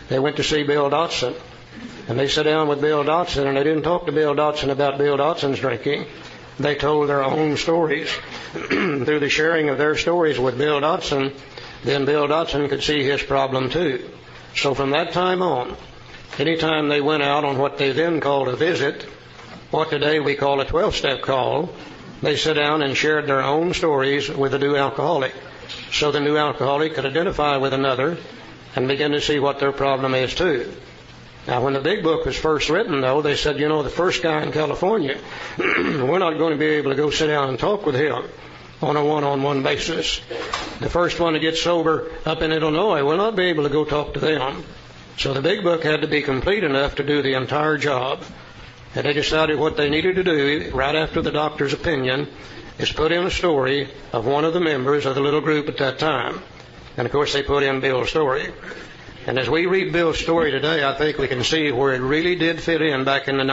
they went to see Bill Dotson. And they sat down with Bill Dotson, and they didn't talk to Bill Dotson about Bill Dotson's drinking. They told their own stories. Through the sharing of their stories with Bill Dotson, then Bill Dotson could see his problem too. So from that time on, anytime they went out on what they then called a visit, what today we call a 12-step call, they sat down and shared their own stories with the new alcoholic. So the new alcoholic could identify with another and begin to see what their problem is too. Now, when the big book was first written, though, they said, the first guy in California, we're not going to be able to go sit down and talk with him on a one-on-one basis. The first one to get sober up in Illinois, we'll not be able to go talk to them. So the big book had to be complete enough to do the entire job. And they decided what they needed to do, right after the doctor's opinion, is put in a story of one of the members of the little group at that time. And, of course, they put in Bill's story. And as we read Bill's story today, I think we can see where it really did fit in back in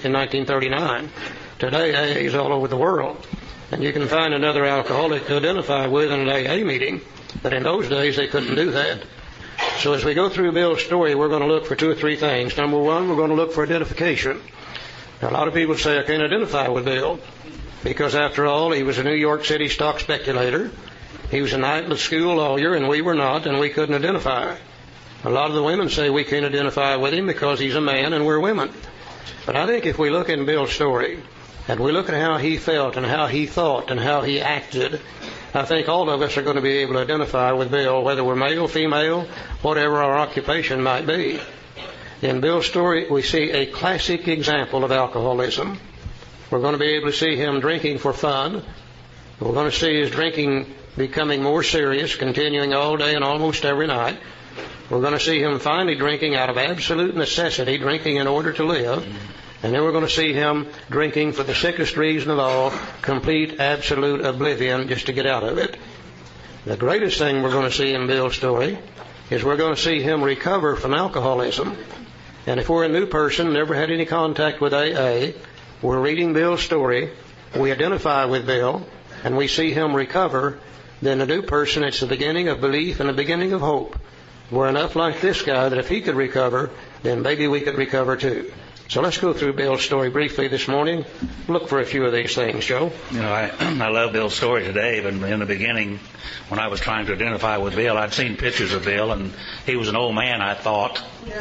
1939. Today, AA is all over the world. And you can find another alcoholic to identify with in an AA meeting. But in those days, they couldn't do that. So as we go through Bill's story, we're going to look for 2 or 3 things. Number one, we're going to look for identification. Now, a lot of people say, I can't identify with Bill. Because after all, he was a New York City stock speculator. He was a night school lawyer, and we were not, and we couldn't identify. A lot of the women say we can't identify with him because he's a man and we're women. But I think if we look in Bill's story and we look at how he felt and how he thought and how he acted, I think all of us are going to be able to identify with Bill, whether we're male, female, whatever our occupation might be. In Bill's story, we see a classic example of alcoholism. We're going to be able to see him drinking for fun. We're going to see his drinking becoming more serious, continuing all day and almost every night. We're going to see him finally drinking out of absolute necessity, drinking in order to live. And then we're going to see him drinking for the sickest reason of all, complete, absolute oblivion, just to get out of it. The greatest thing we're going to see in Bill's story is we're going to see him recover from alcoholism. And if we're a new person, never had any contact with AA, we're reading Bill's story, we identify with Bill, and we see him recover, then a new person, it's the beginning of belief and the beginning of hope. We're enough like this guy that if he could recover, then maybe we could recover too. So let's go through Bill's story briefly this morning. Look for a few of these things, Joe. I love Bill's story today, but in the beginning, when I was trying to identify with Bill, I'd seen pictures of Bill, and he was an old man, I thought,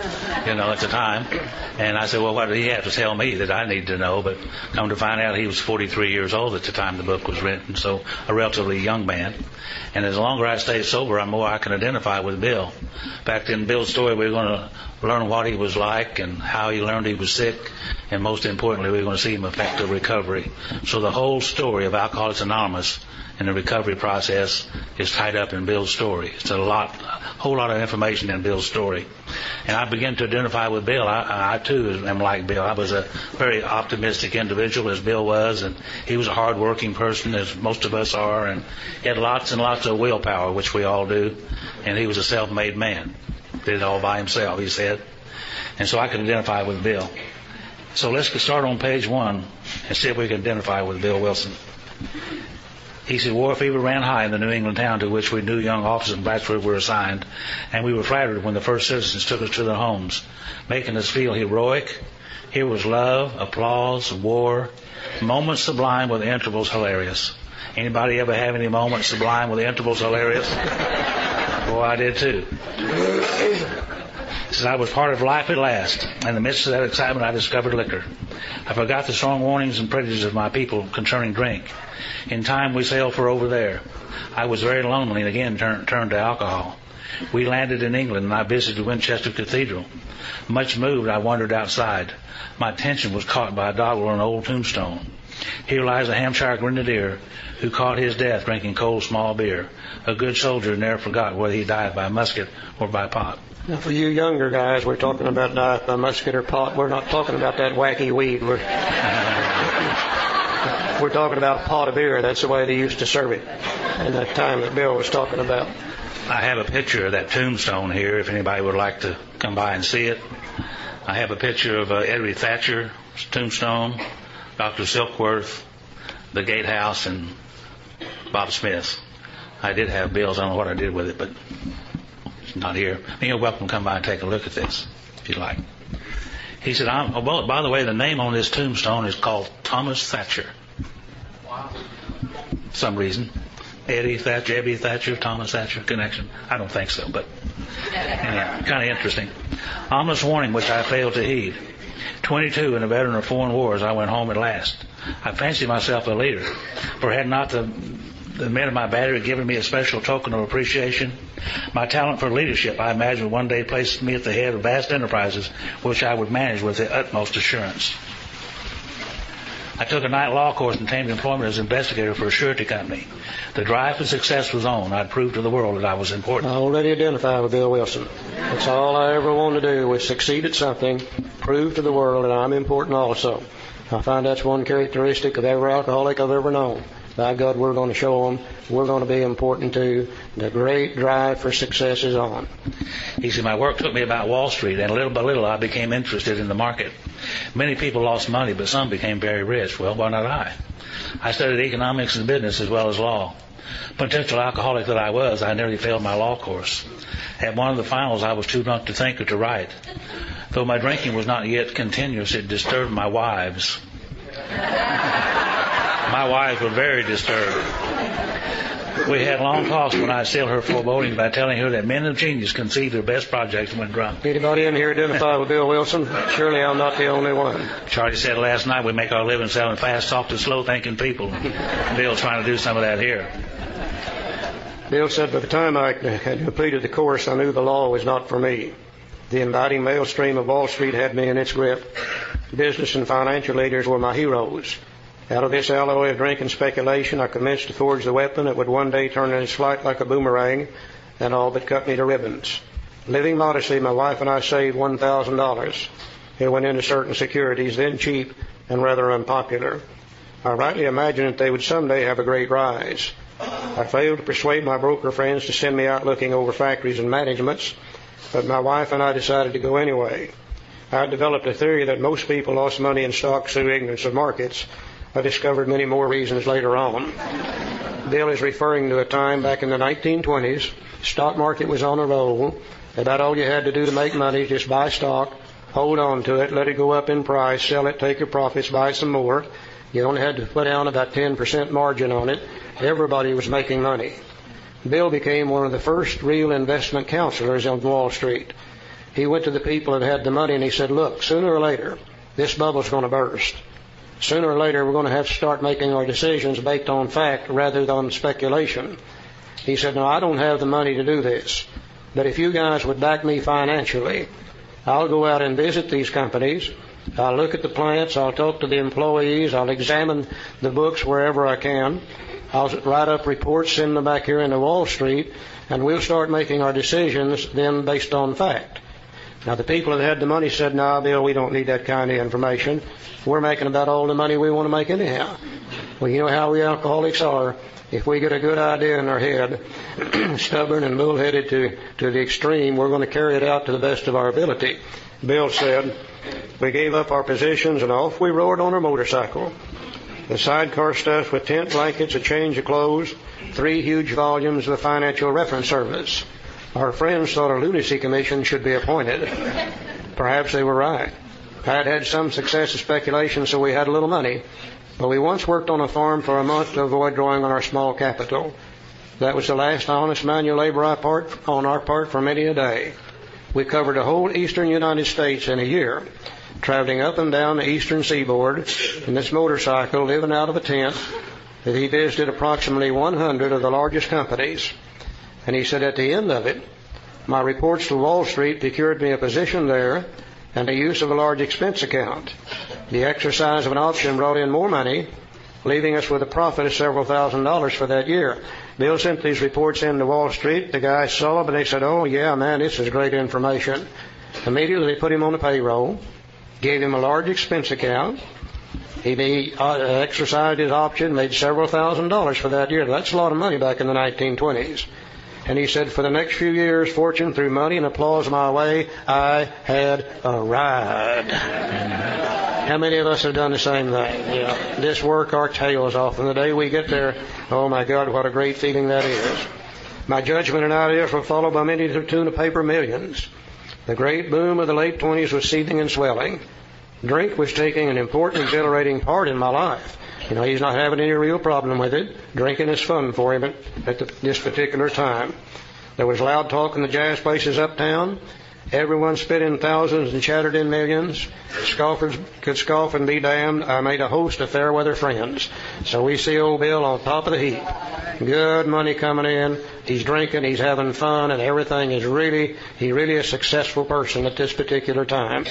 at the time. And I said, well, what did he have to tell me that I need to know? But come to find out, he was 43 years old at the time the book was written, so a relatively young man. And as longer I stay sober, the more I can identify with Bill. Back in Bill's story, we're going to learn what he was like and how he learned he was sick, and most importantly, we're going to see him affect the recovery. So the whole story of Alcoholics Anonymous and the recovery process is tied up in Bill's story. It's a whole lot of information in Bill's story. And I began to identify with Bill. I too am like Bill. I was a very optimistic individual, as Bill was, and he was a hard-working person, as most of us are, and he had lots and lots of willpower, which we all do, and he was a self-made man. Did it all by himself, he said. And so I could identify with Bill. So let's start on page 1 and see if we can identify with Bill Wilson. He said, war fever ran high in the New England town to which we new young officers in Blacksburg were assigned, and we were flattered when the first citizens took us to their homes, making us feel heroic. Here was love, applause, war, moments sublime with intervals hilarious. Anybody ever have any moments sublime with intervals hilarious? Boy, I did too. He said, I was part of life at last. In the midst of that excitement, I discovered liquor. I forgot the strong warnings and prejudices of my people concerning drink. In time, we sailed for over there. I was very lonely and again turned to alcohol. We landed in England, and I visited Winchester Cathedral. Much moved, I wandered outside. My attention was caught by a doggerel on an old tombstone. Here lies a Hampshire grenadier who caught his death drinking cold small beer. A good soldier never forgot whether he died by musket or by pot. Now, for you younger guys, we're talking about diet by musket or pot. We're not talking about that wacky weed. We're talking about a pot of beer. That's the way they used to serve it in that time that Bill was talking about. I have a picture of that tombstone here, if anybody would like to come by and see it. I have a picture of Edward Thatcher's tombstone, Dr. Silkworth, the Gatehouse, and Bob Smith. I did have Bill's. I don't know what I did with it, but He's not here. You're welcome to come by and take a look at this, if you like. He said, well, by the way, the name on this tombstone is called Thomas Thatcher. Wow. Some reason. Eddie Thatcher, Thomas Thatcher connection. I don't think so, but anyhow, kind of interesting. Ominous warning which I failed to heed. 22 and a veteran of foreign wars, I went home at last. I fancied myself a leader, for had not the men of my battery given me a special token of appreciation, my talent for leadership, I imagine, would one day place me at the head of vast enterprises which I would manage with the utmost assurance. I took a night law course and obtained employment as investigator for a surety company. The drive for success was on. I'd proved to the world that I was important. I already identified with Bill Wilson. That's all I ever wanted to do was succeed at something, prove to the world that I'm important also. I find that's one characteristic of every alcoholic I've ever known. By God, we're going to show them we're going to be important too. The great drive for success is on. He said, my work took me about Wall Street, and little by little I became interested in the market. Many people lost money, but some became very rich. Well, why not I? I studied economics and business as well as law. Potential alcoholic that I was, I nearly failed my law course. At one of the finals, I was too drunk to think or to write. Though my drinking was not yet continuous, it disturbed my wives. My wives were very disturbed. We had long talks when I stilled her foreboding by telling her that men of genius conceive their best projects when drunk. Anybody in here identify with Bill Wilson? Surely I'm not the only one. Charlie said last night we make our living selling fast talk to slow-thinking people. Bill's trying to do some of that here. Bill said by the time I had completed the course, I knew the law was not for me. The inviting maelstream of Wall Street had me in its grip. Business and financial leaders were my heroes. Out of this alloy of drink and speculation, I commenced to forge the weapon that would one day turn in its flight like a boomerang and all but cut me to ribbons. Living modestly, my wife and I saved $1,000. It went into certain securities, then cheap and rather unpopular. I rightly imagined that they would someday have a great rise. I failed to persuade my broker friends to send me out looking over factories and managements, but my wife and I decided to go anyway. I developed a theory that most people lost money in stocks through ignorance of markets. I discovered many more reasons later on. Bill is referring to a time back in the 1920s. The stock market was on a roll. About all you had to do to make money is just buy stock, hold on to it, let it go up in price, sell it, take your profits, buy some more. You only had to put down about 10% margin on it. Everybody was making money. Bill became one of the first real investment counselors on Wall Street. He went to the people that had the money and he said, look, sooner or later, this bubble's going to burst. Sooner or later, we're going to have to start making our decisions based on fact rather than speculation. He said, no, I don't have the money to do this, but if you guys would back me financially, I'll go out and visit these companies. I'll look at the plants. I'll talk to the employees. I'll examine the books wherever I can. I'll write up reports, send them back here into Wall Street, and we'll start making our decisions then based on fact. Now, the people that had the money said, no, Bill, we don't need that kind of information. We're making about all the money we want to make anyhow. Well, you know how we alcoholics are. If we get a good idea in our head, stubborn and bullheaded to the extreme, we're going to carry it out to the best of our ability. Bill said, we gave up our positions and off we rode on our motorcycle. The sidecar stuffed with tent blankets, a change of clothes, 3 huge volumes of the Financial Reference Service. Our friends thought a lunacy commission should be appointed. Perhaps they were right. I had had some success in speculation, so we had a little money. But we once worked on a farm for a month to avoid drawing on our small capital. That was the last honest manual labor on our part for many a day. We covered the whole eastern United States in a year, traveling up and down the eastern seaboard in this motorcycle, living out of a tent. He visited approximately 100 of the largest companies. And he said at the end of it, my reports to Wall Street procured me a position there and the use of a large expense account. The exercise of an option brought in more money, leaving us with a profit of several $1,000s for that year. Bill sent these reports in to Wall Street. The guys saw them and they said, oh, yeah, man, this is great information. Immediately they put him on the payroll, gave him a large expense account. He exercised his option, made several $1,000s for that year. That's a lot of money back in the 1920s. And he said, for the next few years, fortune threw money and applause my way. I had arrived. How many of us have done the same thing? Yeah. This work our tails off. And the day we get there, oh my God, what a great feeling that is. My judgment and ideas were followed by many to the tune of paper millions. The great boom of the late 20s was seething and swelling. Drink was taking an important, exhilarating part in my life. You know, he's not having any real problem with it. Drinking is fun for him at this particular time. There was loud talk in the jazz places uptown. Everyone spit in thousands and chattered in millions. Scoffers could scoff and be damned. I made a host of fair weather friends. So we see old Bill on top of the heap. Good money coming in. He's drinking, he's having fun, and everything is really a successful person at this particular time.